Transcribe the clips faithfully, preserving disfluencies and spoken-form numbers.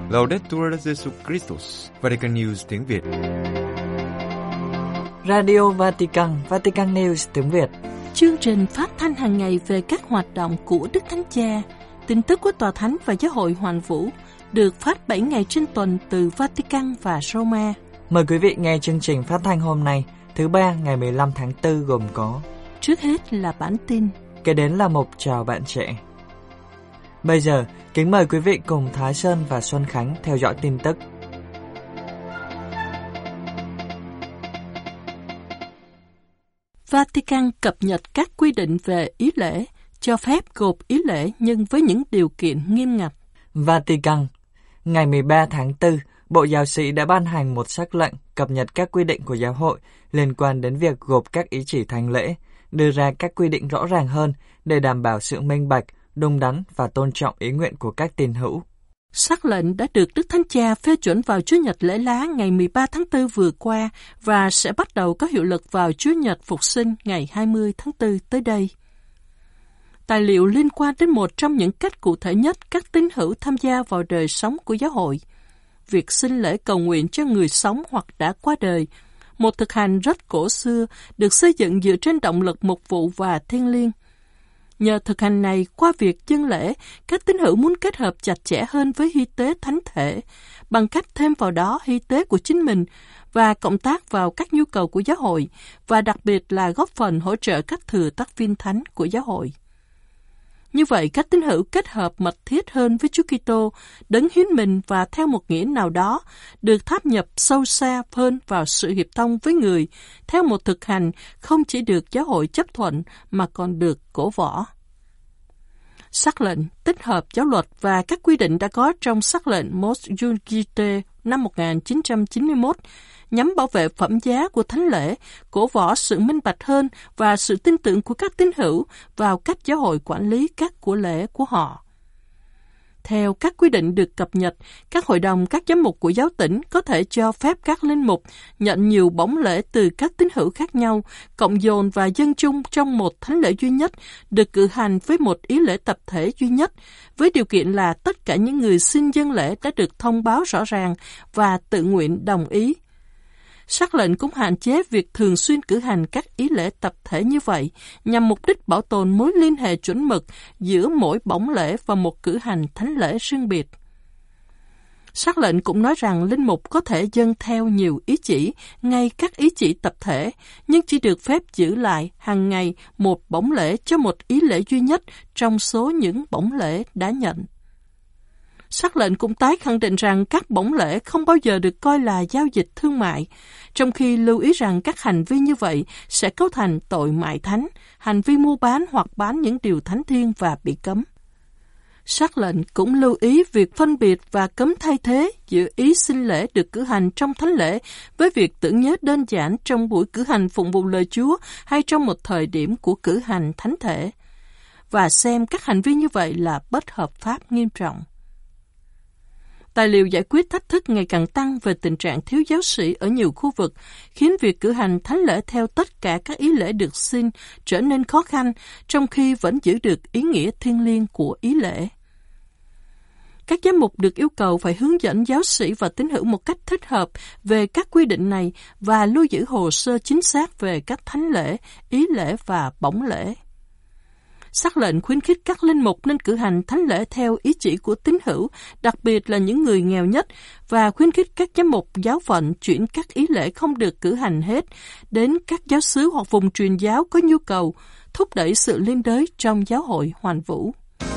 Laudetur Jesus Christus, Vatican News tiếng Việt. Radio Vatican, Vatican News tiếng Việt. Chương trình phát thanh hàng ngày về các hoạt động của Đức Thánh Cha, tin tức của Tòa Thánh và Giáo hội Hoàn Vũ, được phát bảy ngày trên tuần từ Vatican và Roma. Mời quý vị nghe chương trình phát thanh hôm nay, thứ ba ngày mười lăm tháng tư gồm có: trước hết là bản tin, kế đến là mục chào bạn trẻ. Bây giờ, kính mời quý vị cùng Thái Sơn và Xuân Khánh theo dõi tin tức. Vatican cập nhật các quy định về ý lễ, cho phép gộp ý lễ nhưng với những điều kiện nghiêm ngặt. Vatican, ngày mười ba tháng tư, Bộ Giáo sĩ đã ban hành một sắc lệnh cập nhật các quy định của giáo hội liên quan đến việc gộp các ý chỉ thánh lễ, đưa ra các quy định rõ ràng hơn để đảm bảo sự minh bạch, đúng đắn và tôn trọng ý nguyện của các tín hữu. Sắc lệnh đã được Đức Thánh Cha phê chuẩn vào Chủ nhật lễ lá ngày mười ba tháng tư vừa qua và sẽ bắt đầu có hiệu lực vào Chủ nhật Phục sinh ngày hai mươi tháng tư tới đây. Tài liệu liên quan đến một trong những cách cụ thể nhất các tín hữu tham gia vào đời sống của giáo hội, việc xin lễ cầu nguyện cho người sống hoặc đã qua đời, một thực hành rất cổ xưa được xây dựng dựa trên động lực mục vụ và thiêng liêng. Nhờ thực hành này, qua việc dâng lễ, các tín hữu muốn kết hợp chặt chẽ hơn với hy tế thánh thể, bằng cách thêm vào đó hy tế của chính mình và cộng tác vào các nhu cầu của giáo hội, và đặc biệt là góp phần hỗ trợ các thừa tác viên thánh của giáo hội. Như vậy, các tín hữu kết hợp mật thiết hơn với Chúa Kitô, đấng hiến mình và theo một nghĩa nào đó, được tháp nhập sâu xa hơn vào sự hiệp thông với người, theo một thực hành không chỉ được giáo hội chấp thuận mà còn được cổ võ. Sắc lệnh tích hợp giáo luật và các quy định đã có trong sắc lệnh Mos Iudice năm một nghìn chín trăm chín mươi mốt nhằm bảo vệ phẩm giá của thánh lễ, cổ võ sự minh bạch hơn và sự tin tưởng của các tín hữu vào cách giáo hội quản lý các của lễ của họ. Theo các quy định được cập nhật, các hội đồng, các giám mục của giáo tỉnh có thể cho phép các linh mục nhận nhiều bổng lễ từ các tín hữu khác nhau, cộng dồn và dâng chung trong một thánh lễ duy nhất, được cử hành với một ý lễ tập thể duy nhất, với điều kiện là tất cả những người xin dâng lễ đã được thông báo rõ ràng và tự nguyện đồng ý. Sắc lệnh cũng hạn chế việc thường xuyên cử hành các ý lễ tập thể như vậy, nhằm mục đích bảo tồn mối liên hệ chuẩn mực giữa mỗi bổng lễ và một cử hành thánh lễ riêng biệt. Sắc lệnh cũng nói rằng linh mục có thể dâng theo nhiều ý chỉ, ngay các ý chỉ tập thể, nhưng chỉ được phép giữ lại hàng ngày một bổng lễ cho một ý lễ duy nhất trong số những bổng lễ đã nhận. Sắc lệnh cũng tái khẳng định rằng các bổng lễ không bao giờ được coi là giao dịch thương mại, trong khi lưu ý rằng các hành vi như vậy sẽ cấu thành tội mại thánh, hành vi mua bán hoặc bán những điều thánh thiêng và bị cấm. Sắc lệnh cũng lưu ý việc phân biệt và cấm thay thế giữa ý xin lễ được cử hành trong thánh lễ với việc tưởng nhớ đơn giản trong buổi cử hành phụng vụ lời Chúa hay trong một thời điểm của cử hành thánh thể, và xem các hành vi như vậy là bất hợp pháp nghiêm trọng. Tài liệu giải quyết thách thức ngày càng tăng về tình trạng thiếu giáo sĩ ở nhiều khu vực, khiến việc cử hành thánh lễ theo tất cả các ý lễ được xin trở nên khó khăn, trong khi vẫn giữ được ý nghĩa thiêng liêng của ý lễ. Các giám mục được yêu cầu phải hướng dẫn giáo sĩ và tín hữu một cách thích hợp về các quy định này và lưu giữ hồ sơ chính xác về các thánh lễ, ý lễ và bổng lễ. Sắc lệnh khuyến khích các linh mục nên cử hành thánh lễ theo ý chỉ của tín hữu, đặc biệt là những người nghèo nhất, và khuyến khích các giám mục giáo phận chuyển các ý lễ không được cử hành hết đến các giáo xứ hoặc vùng truyền giáo có nhu cầu, thúc đẩy sự liên đới trong giáo hội Hoàn Vũ.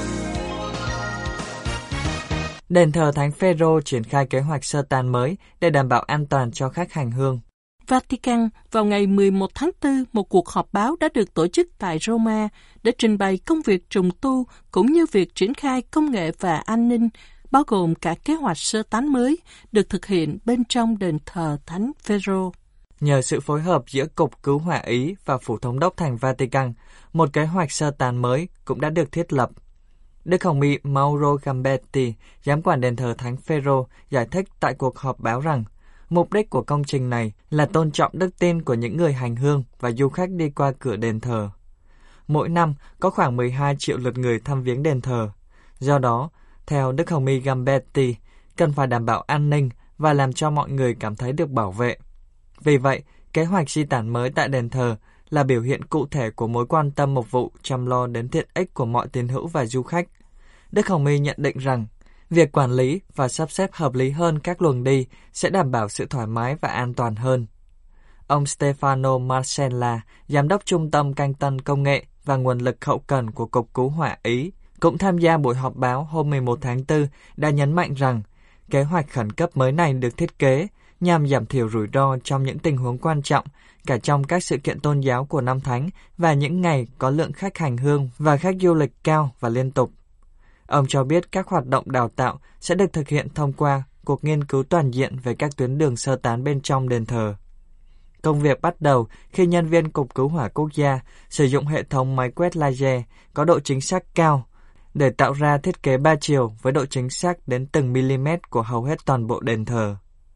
Đền thờ Thánh Phêrô triển khai kế hoạch sơ tán mới để đảm bảo an toàn cho khách hành hương. Vatican, vào ngày mười một tháng tư, một cuộc họp báo đã được tổ chức tại Roma để trình bày công việc trùng tu cũng như việc triển khai công nghệ và an ninh, bao gồm cả kế hoạch sơ tán mới được thực hiện bên trong đền thờ Thánh Phêrô. Nhờ sự phối hợp giữa Cục Cứu hỏa Ý và Phủ Thống đốc thành Vatican, một kế hoạch sơ tán mới cũng đã được thiết lập. Đức Hồng y Mauro Gambetti, giám quản đền thờ Thánh Phêrô, giải thích tại cuộc họp báo rằng mục đích của công trình này là tôn trọng đức tin của những người hành hương và du khách đi qua cửa đền thờ. Mỗi năm có khoảng mười hai triệu lượt người thăm viếng đền thờ. Do đó, theo Đức Hồng y Gambetti, cần phải đảm bảo an ninh và làm cho mọi người cảm thấy được bảo vệ. Vì vậy, kế hoạch di tản mới tại đền thờ là biểu hiện cụ thể của mối quan tâm mục vụ chăm lo đến tiện ích của mọi tín hữu và du khách. Đức Hồng My nhận định rằng, việc quản lý và sắp xếp hợp lý hơn các luồng đi sẽ đảm bảo sự thoải mái và an toàn hơn. Ông Stefano Marcella, Giám đốc Trung tâm Canh tân Công nghệ và Nguồn lực Hậu cần của Cục Cứu hỏa Ý, cũng tham gia buổi họp báo hôm mười một tháng tư, đã nhấn mạnh rằng kế hoạch khẩn cấp mới này được thiết kế nhằm giảm thiểu rủi ro trong những tình huống quan trọng, cả trong các sự kiện tôn giáo của năm Thánh và những ngày có lượng khách hành hương và khách du lịch cao và liên tục. Ông cho biết các hoạt động đào tạo sẽ được thực hiện thông qua cuộc nghiên cứu toàn diện về các tuyến đường sơ tán bên trong đền thờ. Công việc bắt đầu khi nhân viên Cục Cứu hỏa Quốc gia sử dụng hệ thống máy quét laser có độ chính xác cao để tạo ra thiết kế ba chiều với độ chính xác đến từng mm của hầu hết toàn bộ đền thờ.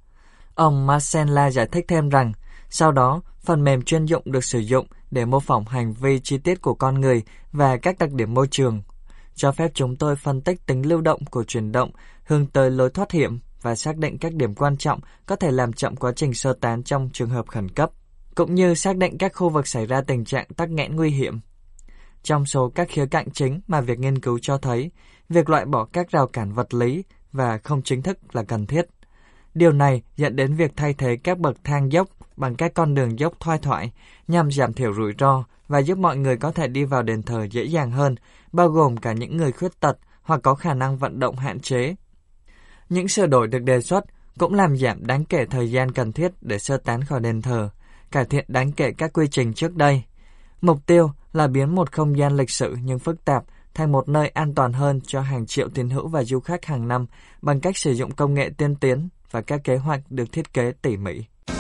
Ông Marcella giải thích thêm rằng, sau đó, phần mềm chuyên dụng được sử dụng để mô phỏng hành vi chi tiết của con người và các đặc điểm môi trường, cho phép chúng tôi phân tích tính lưu động của chuyển động hướng tới lối thoát hiểm và xác định các điểm quan trọng có thể làm chậm quá trình sơ tán trong trường hợp khẩn cấp, cũng như xác định các khu vực xảy ra tình trạng tắc nghẽn nguy hiểm. Trong số các khía cạnh chính mà việc nghiên cứu cho thấy, việc loại bỏ các rào cản vật lý và không chính thức là cần thiết. Điều này dẫn đến việc thay thế các bậc thang dốc bằng các con đường dốc thoai thoải nhằm giảm thiểu rủi ro và giúp mọi người có thể đi vào đền thờ dễ dàng hơn, bao gồm cả những người khuyết tật hoặc có khả năng vận động hạn chế. Những sửa đổi được đề xuất cũng làm giảm đáng kể thời gian cần thiết để sơ tán khỏi đền thờ, cải thiện đáng kể các quy trình trước đây. Mục tiêu là biến một không gian lịch sử nhưng phức tạp thành một nơi an toàn hơn cho hàng triệu tín hữu và du khách hàng năm bằng cách sử dụng công nghệ tiên tiến và các kế hoạch được thiết kế tỉ mỉ.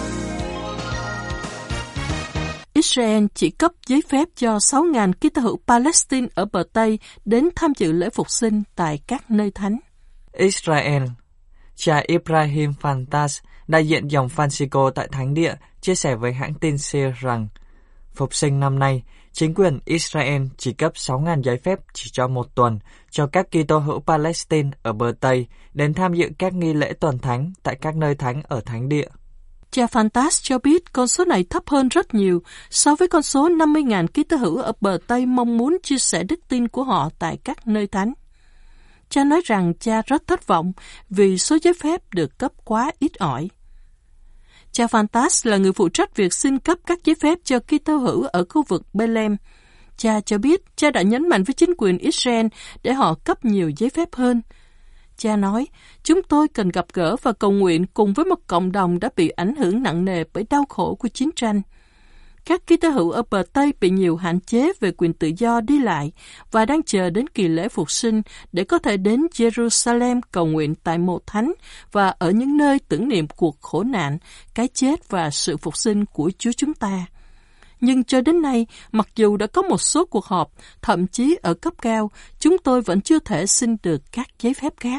Israel chỉ cấp giấy phép cho sáu nghìn Kitô hữu Palestine ở bờ Tây đến tham dự lễ phục sinh tại các nơi thánh. Israel. Cha Ibrahim Fantas, đại diện dòng Francisco tại Thánh Địa, chia sẻ với hãng tin S I R rằng phục sinh năm nay, chính quyền Israel chỉ cấp sáu nghìn giấy phép chỉ cho một tuần cho các Kitô hữu Palestine ở bờ Tây đến tham dự các nghi lễ tuần thánh tại các nơi thánh ở Thánh Địa. Cha Fantas cho biết con số này thấp hơn rất nhiều so với con số năm mươi nghìn Kitô hữu ở bờ Tây mong muốn chia sẻ đức tin của họ tại các nơi thánh. Cha nói rằng cha rất thất vọng vì số giấy phép được cấp quá ít ỏi. Cha Fantas là người phụ trách việc xin cấp các giấy phép cho Kitô hữu ở khu vực Bethlehem. Cha cho biết cha đã nhấn mạnh với chính quyền Israel để họ cấp nhiều giấy phép hơn. Cha nói, chúng tôi cần gặp gỡ và cầu nguyện cùng với một cộng đồng đã bị ảnh hưởng nặng nề bởi đau khổ của chiến tranh. Các Kitô hữu ở bờ Tây bị nhiều hạn chế về quyền tự do đi lại và đang chờ đến kỳ lễ phục sinh để có thể đến Jerusalem cầu nguyện tại mộ thánh và ở những nơi tưởng niệm cuộc khổ nạn, cái chết và sự phục sinh của Chúa chúng ta. Nhưng cho đến nay, mặc dù đã có một số cuộc họp, thậm chí ở cấp cao, chúng tôi vẫn chưa thể xin được các giấy phép khác.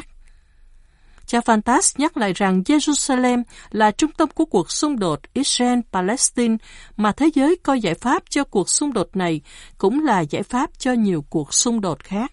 Cha Fantas nhắc lại rằng Jerusalem là trung tâm của cuộc xung đột Israel-Palestine, mà thế giới coi giải pháp cho cuộc xung đột này cũng là giải pháp cho nhiều cuộc xung đột khác.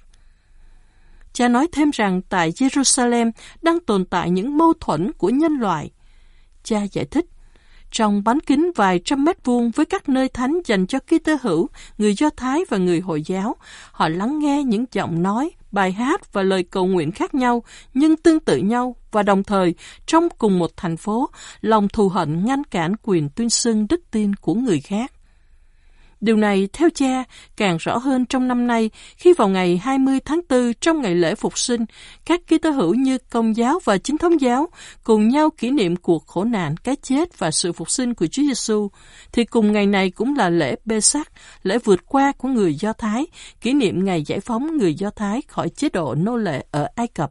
Cha nói thêm rằng tại Jerusalem đang tồn tại những mâu thuẫn của nhân loại. Cha giải thích, trong bán kính vài trăm mét vuông với các nơi thánh dành cho Kitô hữu, người Do Thái và người Hồi giáo, họ lắng nghe những giọng nói, bài hát và lời cầu nguyện khác nhau nhưng tương tự nhau, và đồng thời trong cùng một thành phố, lòng thù hận ngăn cản quyền tuyên xưng đức tin của người khác. Điều này, theo cha, càng rõ hơn trong năm nay khi vào ngày hai mươi tháng tư trong ngày lễ Phục sinh, các Kitô hữu như Công giáo và Chính thống giáo cùng nhau kỷ niệm cuộc khổ nạn, cái chết và sự phục sinh của Chúa Giêsu, thì cùng ngày này cũng là lễ Pê-sắc, lễ vượt qua của người Do Thái, kỷ niệm ngày giải phóng người Do Thái khỏi chế độ nô lệ ở Ai Cập.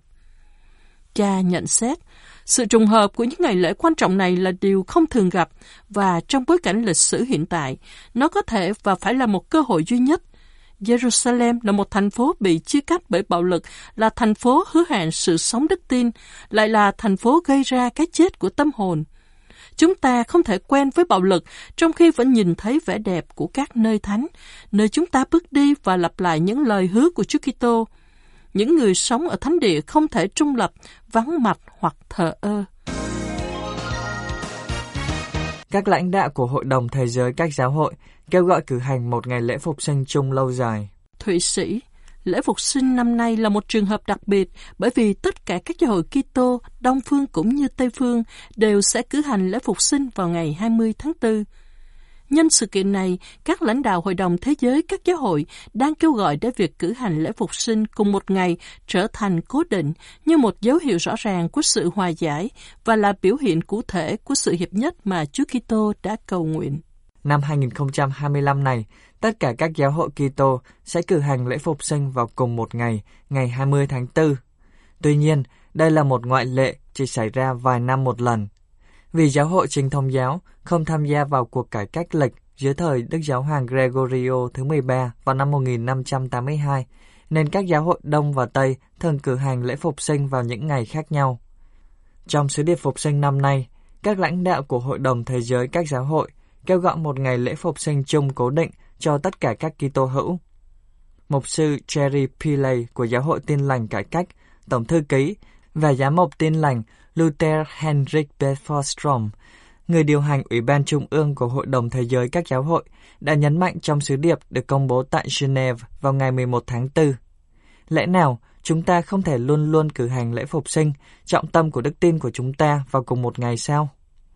Cha nhận xét, sự trùng hợp của những ngày lễ quan trọng này là điều không thường gặp, và trong bối cảnh lịch sử hiện tại, nó có thể và phải là một cơ hội duy nhất. Jerusalem là một thành phố bị chia cắt bởi bạo lực, là thành phố hứa hẹn sự sống đức tin, lại là thành phố gây ra cái chết của tâm hồn. Chúng ta không thể quen với bạo lực trong khi vẫn nhìn thấy vẻ đẹp của các nơi thánh, nơi chúng ta bước đi và lặp lại những lời hứa của Chúa Kitô. những người sống ở thánh địa không thể trung lập, vắng mặt hoặc thờ ơ. Các lãnh đạo của Hội đồng Thế giới các giáo hội kêu gọi cử hành một ngày lễ phục sinh chung lâu dài. Thụy Sĩ, lễ phục sinh năm nay là một trường hợp đặc biệt bởi vì tất cả các giáo hội Kitô, Đông phương cũng như Tây phương đều sẽ cử hành lễ phục sinh vào ngày hai mươi tháng tư. Nhân sự kiện này, các lãnh đạo Hội đồng Thế giới các giáo hội đang kêu gọi để việc cử hành lễ phục sinh cùng một ngày trở thành cố định như một dấu hiệu rõ ràng của sự hòa giải và là biểu hiện cụ thể của sự hiệp nhất mà Chúa Kitô đã cầu nguyện. Năm hai không hai lăm này, tất cả các giáo hội Kitô sẽ cử hành lễ phục sinh vào cùng một ngày, ngày hai mươi tháng tư. Tuy nhiên, đây là một ngoại lệ chỉ xảy ra vài năm một lần. Vì giáo hội Chính thống giáo không tham gia vào cuộc cải cách lịch dưới thời Đức Giáo hoàng Gregorio thứ mười ba vào năm một nghìn năm trăm tám mươi hai, nên các giáo hội Đông và Tây thường cử hành lễ phục sinh vào những ngày khác nhau. Trong sứ điệp phục sinh năm nay, các lãnh đạo của Hội đồng Thế giới các giáo hội kêu gọi một ngày lễ phục sinh chung cố định cho tất cả các Kitô hữu. Mục sư Jerry Pillay của Giáo hội Tin lành cải cách, tổng thư ký, và giám mục Tin lành Luther Henrik Bedford-Strom, người điều hành Ủy ban Trung ương của Hội đồng Thế giới các giáo hội, đã nhấn mạnh trong sứ điệp được công bố tại Geneva vào ngày mười một tháng tư. Lẽ nào chúng ta không thể luôn luôn cử hành lễ phục sinh, trọng tâm của đức tin của chúng ta vào cùng một ngày sao?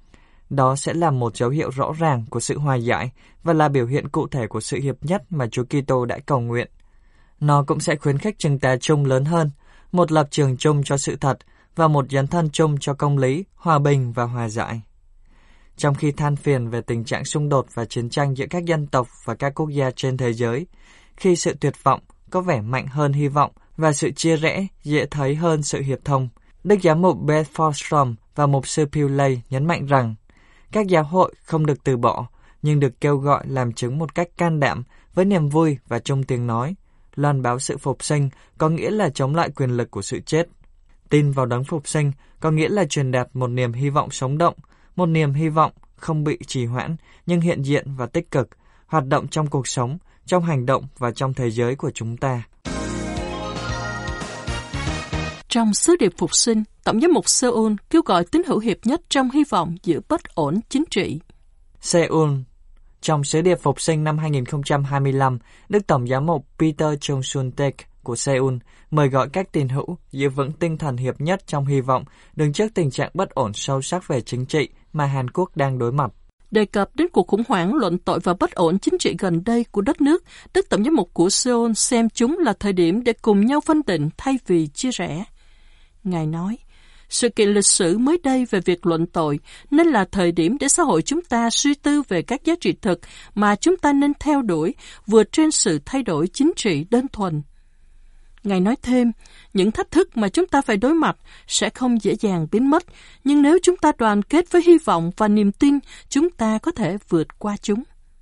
Đó sẽ là một dấu hiệu rõ ràng của sự hòa giải và là biểu hiện cụ thể của sự hiệp nhất mà Chúa Kitô đã cầu nguyện. Nó cũng sẽ khuyến khích chúng ta chung lớn hơn, một lập trường chung cho sự thật và một dấn thân chung cho công lý, hòa bình và hòa giải. Trong khi than phiền về tình trạng xung đột và chiến tranh giữa các dân tộc và các quốc gia trên thế giới, khi sự tuyệt vọng có vẻ mạnh hơn hy vọng và sự chia rẽ dễ thấy hơn sự hiệp thông, Đức Giám mục Bedford-Strom và Mục sư Pillay nhấn mạnh rằng các giáo hội không được từ bỏ, nhưng được kêu gọi làm chứng một cách can đảm với niềm vui và chung tiếng nói. Loan báo sự phục sinh có nghĩa là chống lại quyền lực của sự chết. Tin vào đấng phục sinh có nghĩa là truyền đạt một niềm hy vọng sống động, một niềm hy vọng không bị trì hoãn nhưng hiện diện và tích cực, hoạt động trong cuộc sống, trong hành động và trong thế giới của chúng ta. Trong sứ điệp phục sinh, Tổng giám mục Seoul kêu gọi tín hữu hiệp nhất trong hy vọng giữa bất ổn chính trị. Seoul. Trong sứ điệp phục sinh năm hai không hai lăm, Đức Tổng giám mục Peter Chung-sun-taek của Seoul mời gọi các tín hữu giữ vững tinh thần hiệp nhất trong hy vọng đứng trước tình trạng bất ổn sâu sắc về chính trị mà Hàn Quốc đang đối mặt. Đề cập đến cuộc khủng hoảng luận tội và bất ổn chính trị gần đây của đất nước, Đức Tổng giám mục của Seoul xem chúng là thời điểm để cùng nhau phân định thay vì chia rẽ. Ngài nói, sự kiện lịch sử mới đây về việc luận tội nên là thời điểm để xã hội chúng ta suy tư về các giá trị thực mà chúng ta nên theo đuổi vượt trên sự thay đổi chính trị đơn thuần. Ngài nói thêm, những thách thức mà chúng ta phải đối mặt sẽ không dễ dàng biến mất, nhưng nếu chúng ta đoàn kết với hy vọng và niềm tin, chúng ta có thể vượt qua chúng.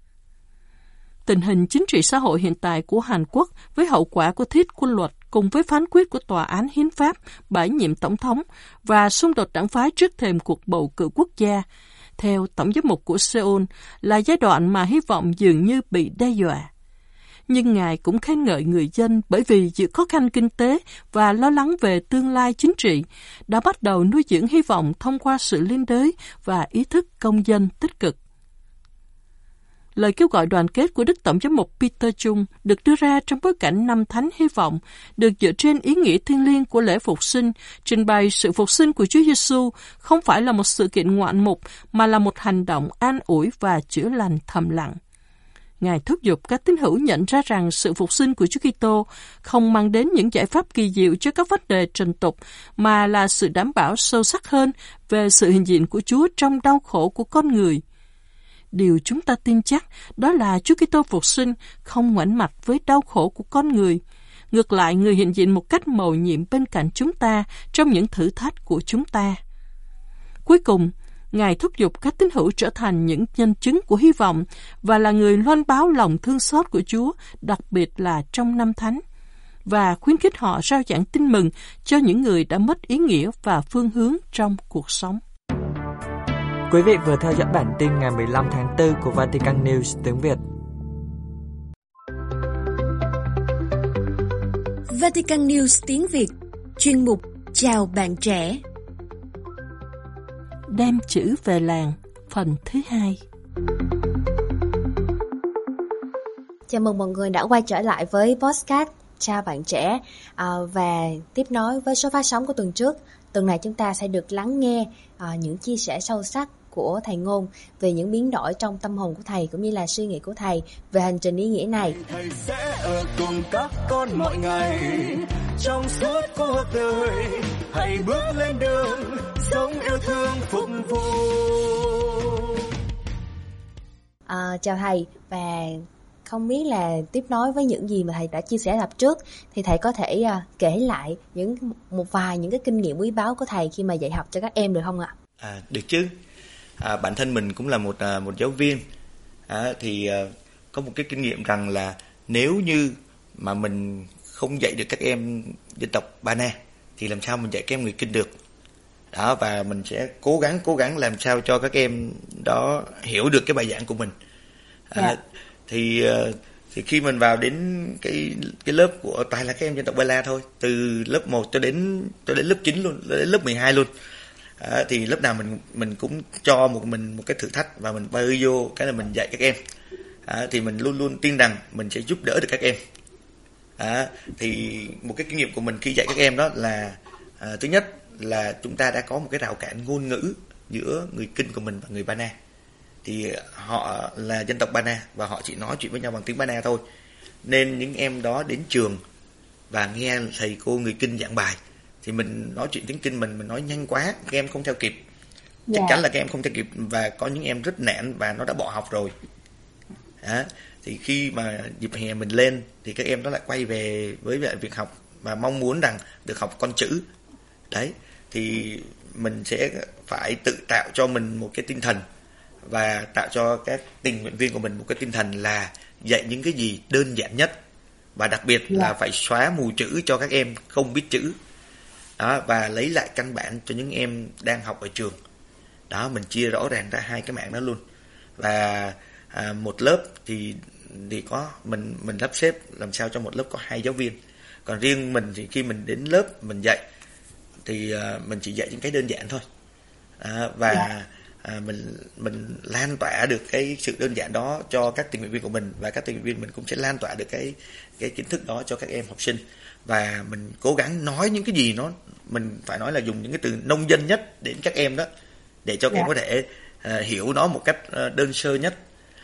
Tình hình chính trị xã hội hiện tại của Hàn Quốc với hậu quả của thiết quân luật cùng với phán quyết của Tòa án Hiến pháp bãi nhiệm Tổng thống và xung đột đảng phái trước thềm cuộc bầu cử quốc gia, theo Tổng giám mục của Seoul, là giai đoạn mà hy vọng dường như bị đe dọa. Nhưng Ngài cũng khen ngợi người dân bởi vì giữa khó khăn kinh tế và lo lắng về tương lai chính trị đã bắt đầu nuôi dưỡng hy vọng thông qua sự liên đới và ý thức công dân tích cực. Lời kêu gọi đoàn kết của Đức Tổng giám mục Peter Chung được đưa ra trong bối cảnh năm thánh hy vọng, được dựa trên ý nghĩa thiêng liêng của lễ phục sinh, trình bày sự phục sinh của Chúa Giêsu không phải là một sự kiện ngoạn mục mà là một hành động an ủi và chữa lành thầm lặng. Ngài thúc giục các tín hữu nhận ra rằng sự phục sinh của Chúa Kitô không mang đến những giải pháp kỳ diệu cho các vấn đề trần tục, mà là sự đảm bảo sâu sắc hơn về sự hiện diện của Chúa trong đau khổ của con người. Điều chúng ta tin chắc đó là Chúa Kitô phục sinh không ngoảnh mặt với đau khổ của con người. Ngược lại, người hiện diện một cách mầu nhiệm bên cạnh chúng ta trong những thử thách của chúng ta. Cuối cùng, Ngài thúc giục các tín hữu trở thành những nhân chứng của hy vọng và là người loan báo lòng thương xót của Chúa, đặc biệt là trong năm thánh, và khuyến khích họ rao giảng tin mừng cho những người đã mất ý nghĩa và phương hướng trong cuộc sống. Quý vị vừa theo dõi bản tin ngày mười lăm tháng tư của Vatican News tiếng Việt. Vatican News tiếng Việt, chuyên mục Chào bạn trẻ. Đem chữ về làng, phần thứ hai. Chào mừng mọi người đã quay trở lại với podcast Chào bạn trẻ, à, và tiếp nối với số phát sóng của tuần trước. Tuần này chúng ta sẽ được lắng nghe à, những chia sẻ sâu sắc của thầy Ngôn về những biến đổi trong tâm hồn của thầy cũng như là suy nghĩ của thầy về hành trình ý nghĩa này. Thầy sẽ ở cùng các con mọi ngày trong suốt cuộc đời, hãy bước lên đường sống yêu thương phục vụ. À, chào thầy, và không biết là tiếp nối với những gì mà thầy đã chia sẻ tập trước thì thầy có thể uh, kể lại những một vài những cái kinh nghiệm quý báu của thầy khi mà dạy học cho các em được không ạ? À, được chứ. À, bản thân mình cũng là một à, một giáo viên, à, thì à, có một cái kinh nghiệm rằng là nếu như mà mình không dạy được các em dân tộc Ba Na thì làm sao mình dạy các em người Kinh được. Đó, và mình sẽ cố gắng cố gắng làm sao cho các em đó hiểu được cái bài giảng của mình. À, yeah. thì thì khi mình vào đến cái cái lớp của toàn là các em dân tộc Ba La thôi, từ lớp một cho đến cho đến lớp chín luôn, đến lớp mười hai luôn. À, thì lớp nào mình mình cũng cho một mình một cái thử thách và mình bơi vô cái là mình dạy các em. À, thì mình luôn luôn tin rằng mình sẽ giúp đỡ được các em. À, thì một cái kinh nghiệm của mình khi dạy các em đó là à, thứ nhất là chúng ta đã có một cái rào cản ngôn ngữ giữa người Kinh của mình và người Ba Na. Thì họ là dân tộc Ba Na và họ chỉ nói chuyện với nhau bằng tiếng Ba Na thôi. Nên những em đó đến trường và nghe thầy cô người Kinh giảng bài thì mình nói chuyện tiếng Kinh mình mình nói nhanh quá, các em không theo kịp. Chắc yeah. chắn là các em không theo kịp, và có những em rất nản và nó đã bỏ học rồi. Đó. Thì khi mà dịp hè mình lên thì các em đó lại quay về với việc học và mong muốn rằng được học con chữ. Đấy, thì mình sẽ phải tự tạo cho mình một cái tinh thần và tạo cho các tình nguyện viên của mình một cái tinh thần là dạy những cái gì đơn giản nhất, và đặc biệt yeah. là phải xóa mù chữ cho các em không biết chữ. Đó, và lấy lại căn bản cho những em đang học ở trường. Đó, mình chia rõ ràng ra hai cái mảng đó luôn. Và à, một lớp thì thì có mình mình sắp xếp làm sao cho một lớp có hai giáo viên. Còn riêng mình thì khi mình đến lớp mình dạy thì à, mình chỉ dạy những cái đơn giản thôi. À, và yeah. à, mình mình lan tỏa được cái sự đơn giản đó cho các tình nguyện viên của mình, và các tình nguyện viên mình cũng sẽ lan tỏa được cái cái kiến thức đó cho các em học sinh. Và mình cố gắng nói những cái gì nó mình phải nói là dùng những cái từ nông dân nhất đến các em đó, để cho các yeah. em có thể uh, hiểu nó một cách uh, đơn sơ nhất.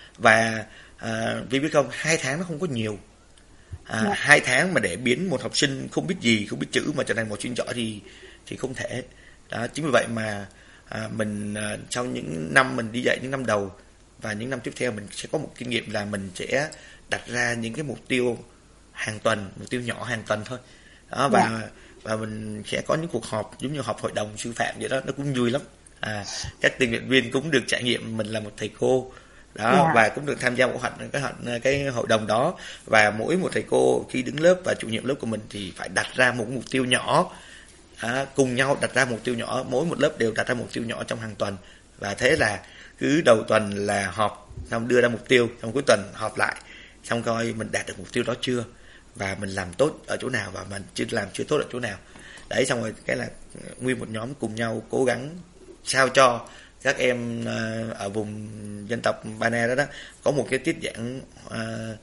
Và uh, vì biết không, hai tháng nó không có nhiều. uh, yeah. Hai tháng mà để biến một học sinh không biết gì, không biết chữ mà trở thành một chuyên giỏi thì thì không thể. Đó, chính vì vậy mà uh, mình uh, sau những năm mình đi dạy những năm đầu và những năm tiếp theo mình sẽ có một kinh nghiệm là mình sẽ đặt ra những cái mục tiêu hàng tuần, mục tiêu nhỏ hàng tuần thôi. Đó, và yeah. và mình sẽ có những cuộc họp giống như họp hội đồng sư phạm vậy đó, nó cũng vui lắm. À, các tình nguyện viên cũng được trải nghiệm mình là một thầy cô đó, yeah. và cũng được tham gia một hoạt cái cái hội đồng đó. Và mỗi một thầy cô khi đứng lớp và chủ nhiệm lớp của mình thì phải đặt ra một mục tiêu nhỏ, à, cùng nhau đặt ra mục tiêu nhỏ, mỗi một lớp đều đặt ra mục tiêu nhỏ trong hàng tuần. Và thế là cứ đầu tuần là họp, xong đưa ra mục tiêu, xong cuối tuần họp lại, xong coi mình đạt được mục tiêu đó chưa, và mình làm tốt ở chỗ nào và mình chưa làm chưa tốt ở chỗ nào. Đấy, xong rồi cái là nguyên một nhóm cùng nhau cố gắng sao cho các em ở vùng dân tộc Ba Na đó đó có một cái tiết giảng uh,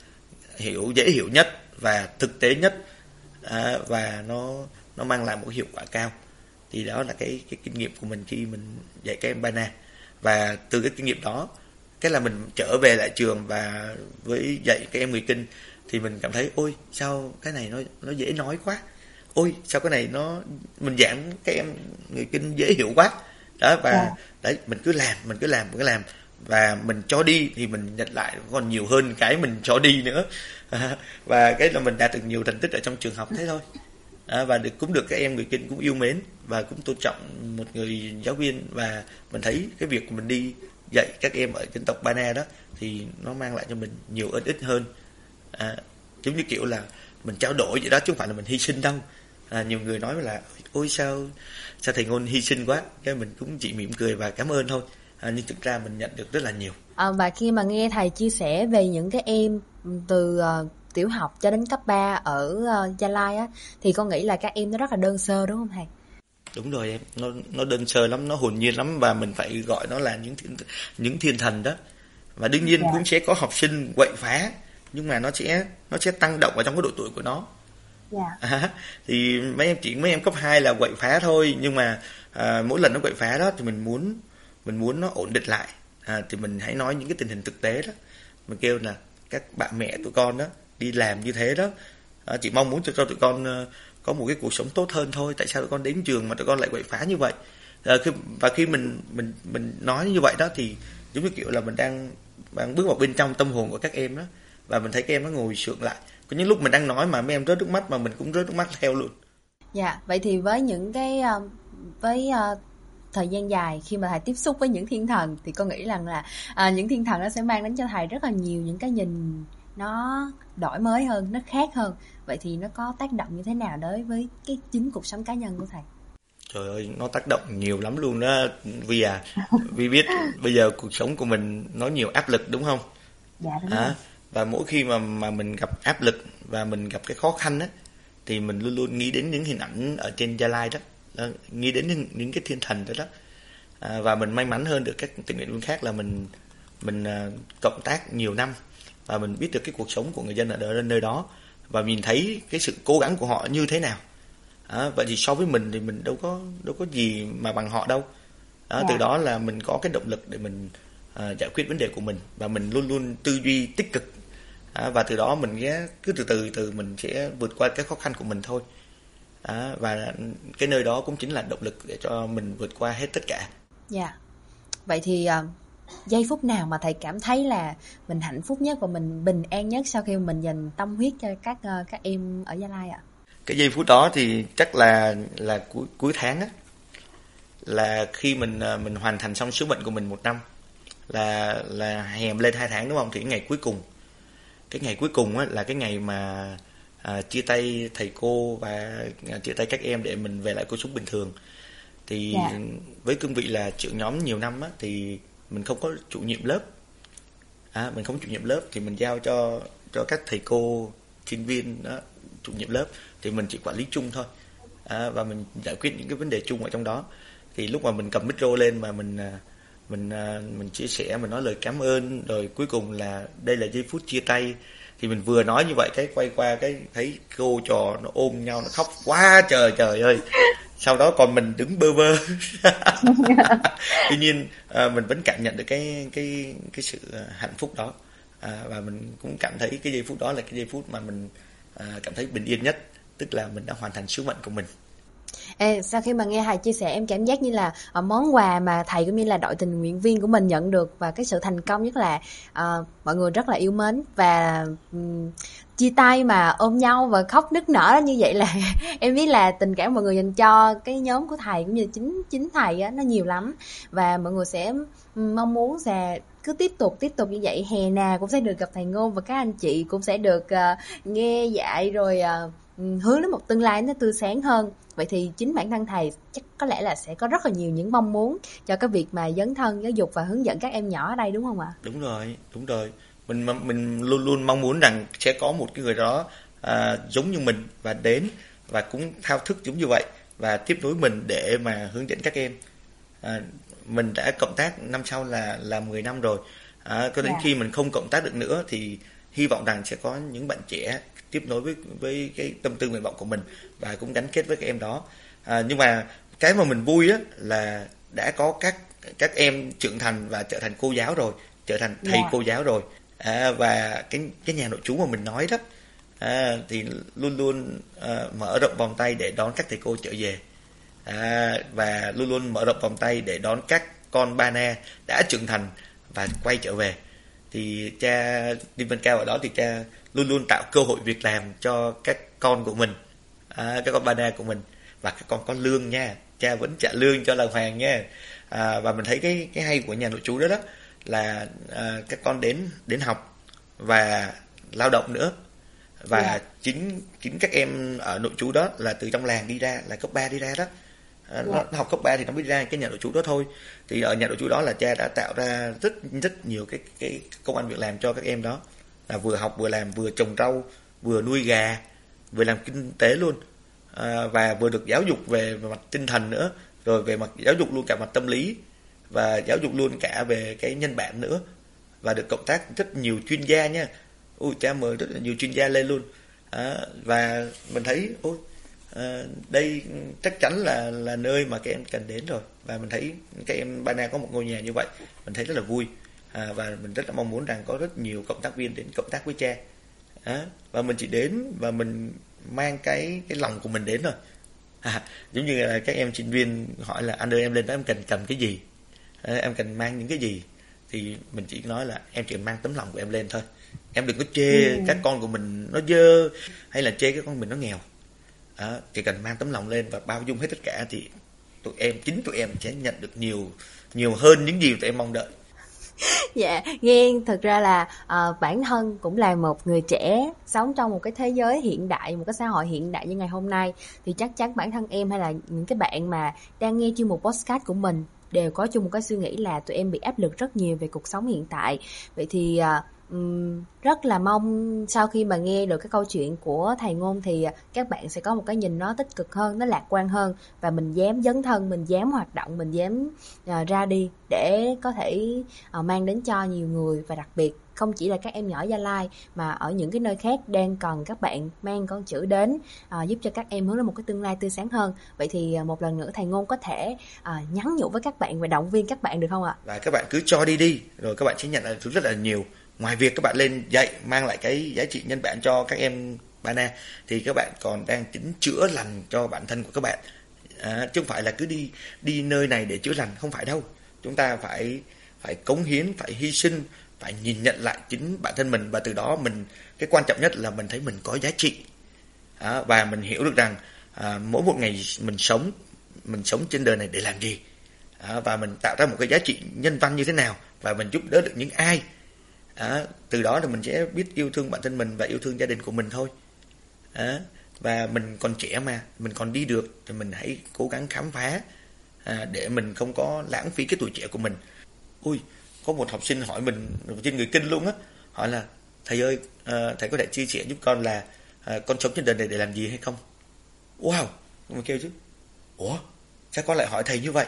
hiểu dễ hiểu nhất và thực tế nhất, uh, và nó nó mang lại một hiệu quả cao. Thì đó là cái cái kinh nghiệm của mình khi mình dạy các em Ba Na. Và từ cái kinh nghiệm đó, cái là mình trở về lại trường và với dạy các em người Kinh thì mình cảm thấy ôi sao cái này nó nó dễ nói quá, ôi sao cái này nó mình giảng các em người Kinh dễ hiểu quá đó. Và yeah. đấy, mình cứ làm mình cứ làm mình cứ làm và mình cho đi thì mình nhận lại còn nhiều hơn cái mình cho đi nữa. À, và cái là mình đạt được nhiều thành tích ở trong trường học thế thôi. À, và được cũng được các em người Kinh cũng yêu mến và cũng tôn trọng một người giáo viên. Và mình thấy cái việc mình đi dạy các em ở dân tộc Ba Na đó thì nó mang lại cho mình nhiều ích ích hơn. À, giống như kiểu là mình trao đổi vậy đó, chứ không phải là mình hy sinh đâu. À, nhiều người nói là ôi sao sao thầy Ngôn hy sinh quá, cái mình cũng chỉ mỉm cười và cảm ơn thôi. À, nhưng thực ra mình nhận được rất là nhiều. À, và khi mà nghe thầy chia sẻ về những cái em từ uh, tiểu học cho đến cấp ba ở uh, Gia Lai á, thì con nghĩ là các em nó rất là đơn sơ đúng không thầy? Đúng rồi em, nó nó đơn sơ lắm, nó hồn nhiên lắm, và mình phải gọi nó là những thiên, những thiên thần đó. Và đương nhiên yeah. cũng sẽ có học sinh quậy phá, nhưng mà nó sẽ nó sẽ tăng động ở trong cái độ tuổi của nó. Yeah. À, thì mấy em chỉ mấy em cấp hai là quậy phá thôi, nhưng mà à, mỗi lần nó quậy phá đó thì mình muốn mình muốn nó ổn định lại. À, thì mình hãy nói những cái tình hình thực tế đó, mình kêu là các bạn mẹ tụi con đó đi làm như thế đó, à, chỉ mong muốn cho tụi con uh, có một cái cuộc sống tốt hơn thôi. Tại sao tụi con đến trường mà tụi con lại quậy phá như vậy? À, khi, và khi mình mình mình nói như vậy đó thì giống như kiểu là mình đang đang bước vào bên trong tâm hồn của các em đó, và mình thấy các em nó ngồi sượng lại. Có những lúc mình đang nói mà mấy em rớt nước mắt, mà mình cũng rớt nước mắt theo luôn. Dạ, yeah, vậy thì với những cái với uh, thời gian dài khi mà thầy tiếp xúc với những thiên thần, thì con nghĩ rằng là uh, những thiên thần nó sẽ mang đến cho thầy rất là nhiều những cái nhìn nó đổi mới hơn, nó khác hơn. Vậy thì nó có tác động như thế nào đối với cái chính cuộc sống cá nhân của thầy? Trời ơi, nó tác động nhiều lắm luôn đó Vi à. Vi biết bây giờ cuộc sống của mình nó nhiều áp lực đúng không? Dạ đúng à, rồi. Và mỗi khi mà mà mình gặp áp lực và mình gặp cái khó khăn á, thì mình luôn luôn nghĩ đến những hình ảnh ở trên Gia Lai đó, đó nghĩ đến những, những cái thiên thần đó đó. À, và mình may mắn hơn được các tình nguyện viên khác là mình mình uh, cộng tác nhiều năm, và mình biết được cái cuộc sống của người dân ở đó, nơi đó, và mình thấy cái sự cố gắng của họ như thế nào. À, vậy thì so với mình thì mình đâu có đâu có gì mà bằng họ đâu. À, yeah. Từ đó là mình có cái động lực để mình à, giải quyết vấn đề của mình, và mình luôn luôn tư duy tích cực. À, và từ đó mình ghé cứ từ từ từ mình sẽ vượt qua cái khó khăn của mình thôi. À, và cái nơi đó cũng chính là động lực để cho mình vượt qua hết tất cả. Dạ. Yeah. Vậy thì uh, giây phút nào mà thầy cảm thấy là mình hạnh phúc nhất và mình bình an nhất sau khi mình dành tâm huyết cho các uh, các em ở Gia Lai ạ? Cái giây phút đó thì chắc là là cuối cuối tháng á, là khi mình mình hoàn thành xong sứ mệnh của mình một năm, là là hè lên hai tháng đúng không? Thì cái ngày cuối cùng, cái ngày cuối cùng á là cái ngày mà à, chia tay thầy cô và à, chia tay các em để mình về lại cuộc sống bình thường. Thì yeah. với cương vị là trưởng nhóm nhiều năm á, thì mình không có chủ nhiệm lớp, à, mình không có chủ nhiệm lớp thì mình giao cho cho các thầy cô sinh viên đó chủ nhiệm lớp, thì mình chỉ quản lý chung thôi. À, và mình giải quyết những cái vấn đề chung ở trong đó. Thì lúc mà mình cầm micro lên mà mình mình mình chia sẻ, mình nói lời cảm ơn, rồi cuối cùng là đây là giây phút chia tay, thì mình vừa nói như vậy cái quay qua cái thấy cô trò nó ôm nhau, nó khóc quá trời trời ơi. Sau đó còn mình đứng bơ vơ. Tuy nhiên à, mình vẫn cảm nhận được cái cái cái sự hạnh phúc đó. À, và mình cũng cảm thấy cái giây phút đó là cái giây phút mà mình à, cảm thấy bình yên nhất, tức là mình đã hoàn thành sứ mệnh của mình. Ê, sau khi mà nghe thầy chia sẻ, em cảm giác như là uh, món quà mà thầy cũng như là đội tình nguyện viên của mình nhận được, và cái sự thành công nhất là uh, mọi người rất là yêu mến, và um, chia tay mà ôm nhau và khóc nức nở như vậy là em biết là tình cảm mọi người dành cho cái nhóm của thầy cũng như chính chính thầy á, nó nhiều lắm, và mọi người sẽ mong muốn sẽ cứ tiếp tục tiếp tục như vậy, hè nào cũng sẽ được gặp thầy Ngôn và các anh chị cũng sẽ được uh, nghe dạy rồi uh, hướng đến một tương lai nó tươi sáng hơn. Vậy thì chính bản thân thầy chắc có lẽ là sẽ có rất là nhiều những mong muốn cho cái việc mà dấn thân giáo dục và hướng dẫn các em nhỏ ở đây, đúng không ạ? Đúng rồi, đúng rồi. Mình mình luôn luôn mong muốn rằng sẽ có một cái người đó à, giống như mình và đến và cũng thao thức giống như vậy và tiếp nối mình để mà hướng dẫn các em. À, mình đã cộng tác năm sau là là mười năm rồi. À, có đến yeah. khi mình không cộng tác được nữa thì hy vọng rằng sẽ có những bạn trẻ tiếp nối với với cái tâm tư nguyện vọng của mình và cũng gắn kết với các em đó. À, nhưng mà cái mà mình vui á là đã có các các em trưởng thành và trở thành cô giáo rồi, trở thành thầy yeah. cô giáo rồi. À, và cái cái nhà nội trú mà mình nói đó à, thì luôn luôn à, mở rộng vòng tay để đón các thầy cô trở về. À, và luôn luôn mở rộng vòng tay để đón các con ba na đã trưởng thành và quay trở về. Thì cha Đinh Văn Cao ở đó thì cha luôn luôn tạo cơ hội việc làm cho các con của mình, à, các con ba na của mình, và các con có lương nha, cha vẫn trả lương cho làng Hoàng nha. À, và mình thấy cái cái hay của nhà nội trú đó đó là à, các con đến đến học và lao động nữa, và yeah. chính chính các em ở nội trú đó là từ trong làng đi ra, là cấp ba đi ra đó. À, yeah. nó, nó học cấp ba thì nó mới ra cái nhà nội trú đó thôi. Thì ở nhà nội trú đó là cha đã tạo ra rất rất nhiều cái cái công ăn việc làm cho các em đó, là vừa học vừa làm, vừa trồng rau, vừa nuôi gà, vừa làm kinh tế luôn, à, và vừa được giáo dục về, về mặt tinh thần nữa, rồi về mặt giáo dục luôn cả mặt tâm lý, và giáo dục luôn cả về cái nhân bản nữa, và được cộng tác rất nhiều chuyên gia nha. Ôi, cha mời rất là nhiều chuyên gia lên luôn, à, và mình thấy ôi, à, đây chắc chắn là là nơi mà các em cần đến rồi, và mình thấy các em Ba Na có một ngôi nhà như vậy, mình thấy rất là vui, à, và mình rất là mong muốn rằng có rất nhiều cộng tác viên đến cộng tác với cha, à, và mình chỉ đến và mình mang cái cái lòng của mình đến thôi. À, giống như là các em sinh viên hỏi là anh ơi em lên đó em cần cầm cái gì, à, em cần mang những cái gì, thì mình chỉ nói là em chỉ mang tấm lòng của em lên thôi. Em đừng có chê ừ. các con của mình nó dơ, hay là chê các con mình nó nghèo, à, chỉ cần mang tấm lòng lên và bao dung hết tất cả thì tụi em, chính tụi em sẽ nhận được nhiều nhiều hơn những gì tụi em mong đợi. Dạ, nghe thật ra là uh, bản thân cũng là một người trẻ sống trong một cái thế giới hiện đại, một cái xã hội hiện đại như ngày hôm nay, thì chắc chắn bản thân em hay là những cái bạn mà đang nghe chuyên mục podcast của mình đều có chung một cái suy nghĩ là tụi em bị áp lực rất nhiều về cuộc sống hiện tại. Vậy thì uh, um, rất là mong sau khi mà nghe được cái câu chuyện của thầy Ngôn thì các bạn sẽ có một cái nhìn nó tích cực hơn, nó lạc quan hơn, và mình dám dấn thân, mình dám hoạt động, mình dám uh, ra đi để có thể uh, mang đến cho nhiều người, và đặc biệt không chỉ là các em nhỏ Gia Lai mà ở những cái nơi khác đang cần các bạn mang con chữ đến, uh, giúp cho các em hướng đến một cái tương lai tươi sáng hơn. Vậy thì uh, một lần nữa thầy Ngôn có thể uh, nhắn nhủ với các bạn và động viên các bạn được không ạ? Và các bạn cứ cho đi đi, rồi các bạn sẽ nhận lại rất là nhiều. Ngoài việc các bạn lên dạy mang lại cái giá trị nhân bản cho các em Ba Na, thì các bạn còn đang tính chữa lành cho bản thân của các bạn, à, chứ không phải là cứ đi đi nơi này để chữa lành, không phải đâu. Chúng ta phải phải cống hiến, phải hy sinh, phải nhìn nhận lại chính bản thân mình, và từ đó mình, cái quan trọng nhất là mình thấy mình có giá trị, à, và mình hiểu được rằng à, mỗi một ngày mình sống mình sống trên đời này để làm gì, à, và mình tạo ra một cái giá trị nhân văn như thế nào, và mình giúp đỡ được những ai. À, từ đó thì mình sẽ biết yêu thương bản thân mình và yêu thương gia đình của mình thôi, à, và mình còn trẻ mà, mình còn đi được thì mình hãy cố gắng khám phá, à, để mình không có lãng phí cái tuổi trẻ của mình. Ui, có một học sinh hỏi mình trên người Kinh luôn á, hỏi là thầy ơi, à, thầy có thể chia sẻ giúp con là à, con sống trên đời này để làm gì hay không? Wow, mình kêu chứ, ủa sao con lại hỏi thầy như vậy?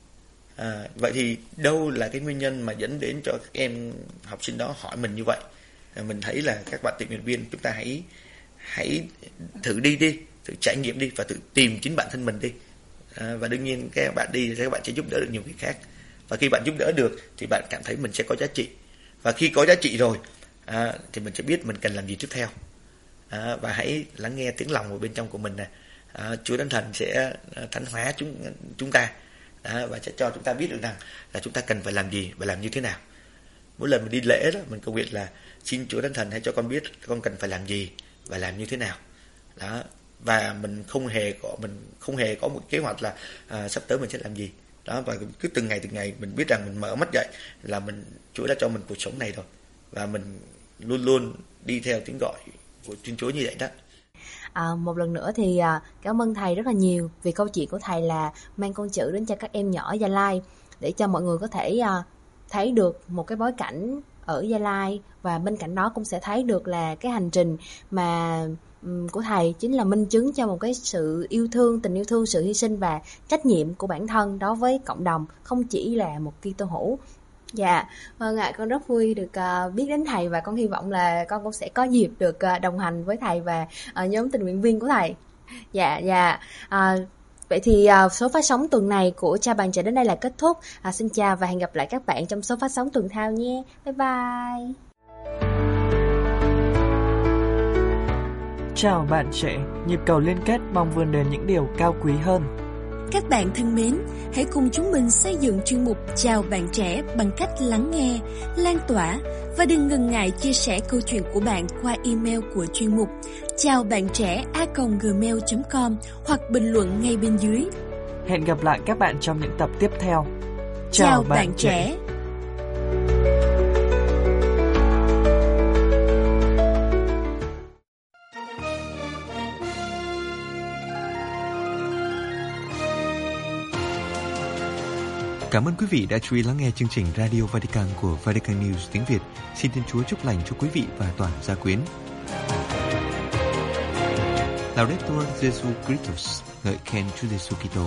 À, vậy thì đâu là cái nguyên nhân mà dẫn đến cho các em học sinh đó hỏi mình như vậy? À, mình thấy là các bạn tình nguyện viên chúng ta hãy hãy thử đi đi, thử trải nghiệm đi và tự tìm chính bản thân mình đi, à, và đương nhiên các bạn đi thì các bạn sẽ giúp đỡ được nhiều người khác, và khi bạn giúp đỡ được thì bạn cảm thấy mình sẽ có giá trị, và khi có giá trị rồi à, thì mình sẽ biết mình cần làm gì tiếp theo, à, và hãy lắng nghe tiếng lòng ở bên trong của mình nè, à, Chúa Thánh Thần sẽ thánh hóa chúng chúng ta. Đó, và sẽ cho chúng ta biết được rằng là chúng ta cần phải làm gì và làm như thế nào. Mỗi lần mình đi lễ đó, mình cầu nguyện là xin Chúa Thánh Thần hãy cho con biết con cần phải làm gì và làm như thế nào. Đó, và mình không hề có mình không hề có một kế hoạch là à, sắp tới mình sẽ làm gì. Đó, và cứ từng ngày từng ngày mình biết rằng mình mở mắt dậy là mình Chúa đã cho mình cuộc sống này rồi, và mình luôn luôn đi theo tiếng gọi của Thiên Chúa như vậy đó. À, một lần nữa thì à, cảm ơn thầy rất là nhiều vì câu chuyện của thầy là mang con chữ đến cho các em nhỏ Gia Lai, để cho mọi người có thể à, thấy được một cái bối cảnh ở Gia Lai, và bên cạnh đó cũng sẽ thấy được là cái hành trình mà um, của thầy chính là minh chứng cho một cái sự yêu thương, tình yêu thương, sự hy sinh và trách nhiệm của bản thân đối với cộng đồng, không chỉ là một Kitô hữu. Dạ, vâng ạ, con rất vui được uh, biết đến thầy, và con hy vọng là con cũng sẽ có dịp được uh, đồng hành với thầy và uh, nhóm tình nguyện viên của thầy. Dạ, dạ. Uh, vậy thì uh, số phát sóng tuần này của Chào Bạn Trẻ đến đây là kết thúc. Uh, xin chào và hẹn gặp lại các bạn trong số phát sóng tuần sau nhé. Bye bye. Chào bạn trẻ, nhịp cầu liên kết mong vươn đến những điều cao quý hơn. Các bạn thân mến, hãy cùng chúng mình xây dựng chuyên mục Chào Bạn Trẻ bằng cách lắng nghe, lan tỏa, và đừng ngần ngại chia sẻ câu chuyện của bạn qua email của chuyên mục chào bạn trẻ a còng gmail chấm com hoặc bình luận ngay bên dưới. Hẹn gặp lại các bạn trong những tập tiếp theo. Chào, Chào bạn, bạn trẻ. trẻ. Cảm ơn quý vị đã chú ý lắng nghe chương trình Radio Vatican của Vatican News tiếng Việt. Xin Thiên Chúa chúc lành cho quý vị và toàn gia quyến. Laudetur Jesu Christus, ngợi khen Chúa Giêsu Kitô.